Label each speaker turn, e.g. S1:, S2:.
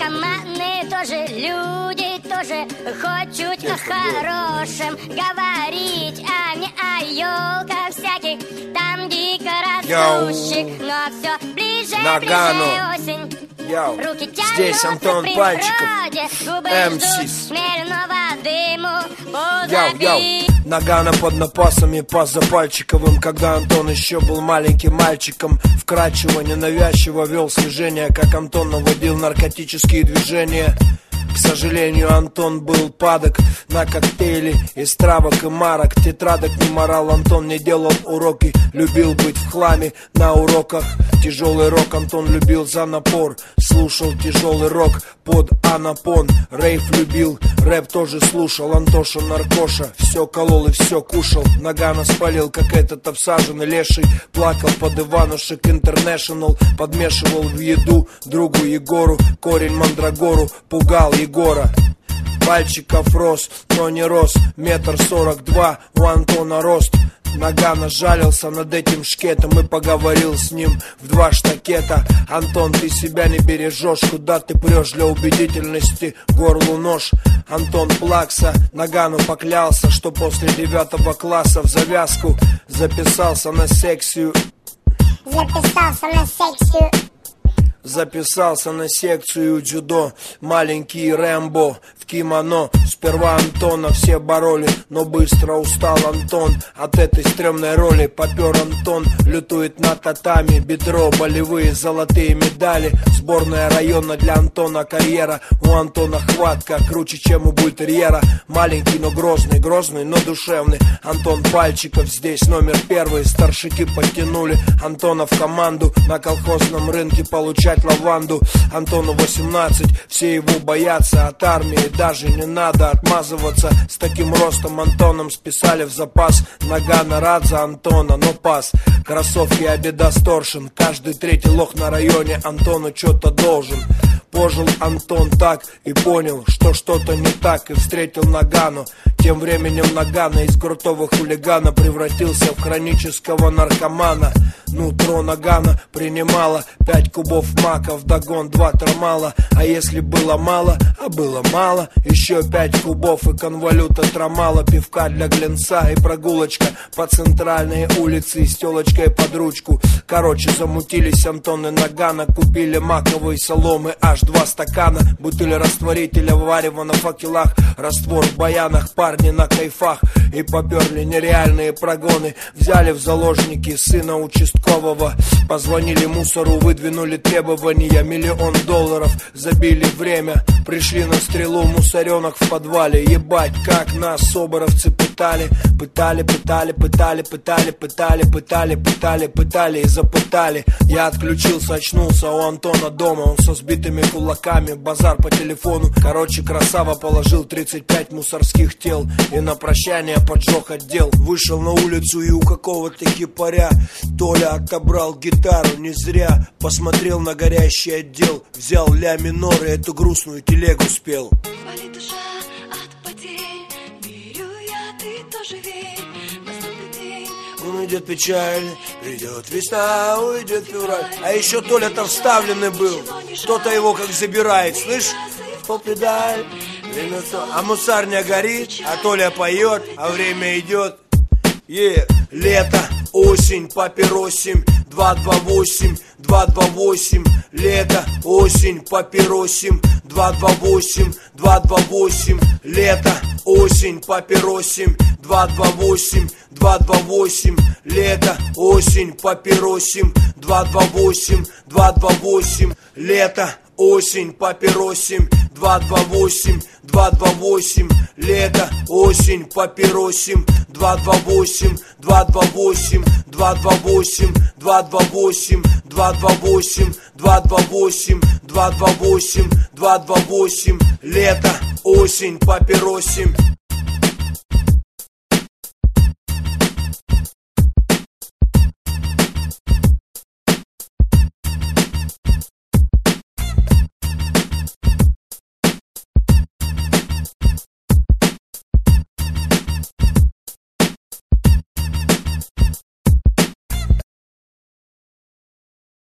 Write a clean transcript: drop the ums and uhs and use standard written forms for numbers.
S1: наркоманы тоже люди, тоже хоть чуть о хорошем говорить, а не о елках всяких, там дико растущих, но все ближе, ближе осень.
S2: Йоу.
S1: Руки
S2: Здесь
S1: тянутся
S2: Антон
S1: к
S2: Пальчиков,
S1: губы
S2: МС.
S1: смиренного дыму
S2: Йоу. Нагано под напасами, пас за Пальчиковым. Когда Антон еще был маленьким мальчиком, вкрадчиво, ненавязчиво вел слежение, как Антон наводил наркотические движения. К сожалению, Антон был падок на коктейли из травок и марок. Тетрадок не морал, Антон не делал уроки, любил быть в хламе на уроках. Тяжелый рок Антон любил за напор, слушал тяжелый рок под анапон. Рейв любил, рэп тоже слушал, Антоша наркоша, все колол и все кушал. Нагано спалил, как этот обсаженный леший, плакал под Иванушек Интернешнл, подмешивал в еду другу Егору корень мандрагору, пугал Егора. Пальчиков рос, но не рос, 1,42 м у Антона рост. Нагано жалился над этим шкетом и поговорил с ним в 2 штакета. Антон, ты себя не бережешь, куда ты прешь для убедительности, горлу нож. Антон плакса, Нагану поклялся, что после 9 класса в завязку записался на секцию. Записался на секцию дзюдо. Маленький Рэмбо в кимоно. Сперва Антона все бороли, но быстро устал Антон от этой стрёмной роли. Попер Антон, лютует на татами, бедро, болевые золотые медали. Сборная района для Антона карьера. У Антона хватка круче, чем у бультерьера. Маленький, но грозный, грозный, но душевный. Антон Пальчиков здесь номер 1. Старшики подтянули Антона в команду. На колхозном рынке получать лаванду. Антону 18, все его боятся. От армии даже не надо отмазываться. С таким ростом Антоном списали в запас. Нагано рад за Антона, но пас. Кроссовки Adidas Torsion. Каждый третий лох на районе Антону что-то должен. Пожил Антон так и понял, что что-то не так, и встретил Нагану. Тем временем Нагано из крутого хулигана превратился в хронического наркомана. Нутро Нагано принимало 5 кубов мака, вдогон 2 трамала. А если было мало, а было мало, еще 5 кубов и конвалюта трамала. Пивка для глинца и прогулочка по центральной улице с телочкой под ручку. Короче, замутились Антон и Нагано, купили маковой соломы аж 2 стакана. Бутыль растворителя варева на факелах, раствор в баянах, парни на кайфах. И поперли нереальные прогоны. Взяли в заложники сына участкового. Позвонили мусору, выдвинули требования. $1 миллион, забили время. Пришли на стрелу, мусоренок в подвале. Ебать, как нас соборовцы пытали. Пытали и запытали. Я отключился, очнулся у Антона дома. Он со сбитыми кулаками, базар по телефону. Короче, красава положил 35 мусорских тел и на прощание поджег отдел. Вышел на улицу и у какого-то хипаря Толя отобрал гитару не зря. Посмотрел на горящий отдел, взял ля минор и эту грустную телегу спел.
S3: Болит душа от потерь, верю я, ты тоже верь. Наступит день,
S2: уйдет печаль, придет весна, уйдет февраль. А еще Толя-то вставленный был. Кто-то его как забирает, слышь? Попедаль, время то. А мусарня горит, а Толя поет, а время идет. Лето, осень, папиросим, 228, 228. Лето, осень, папиросим, 228, 228. Лето, осень, папиросим, 228, 228. Лето, осень, папиросим, 228, 228. Лето, осень, папиросим, 228, 228. Лето, осень, папиросим, 228, 228, 228, 228, 228, 228, 228, 228. Лето, осень, папиросим.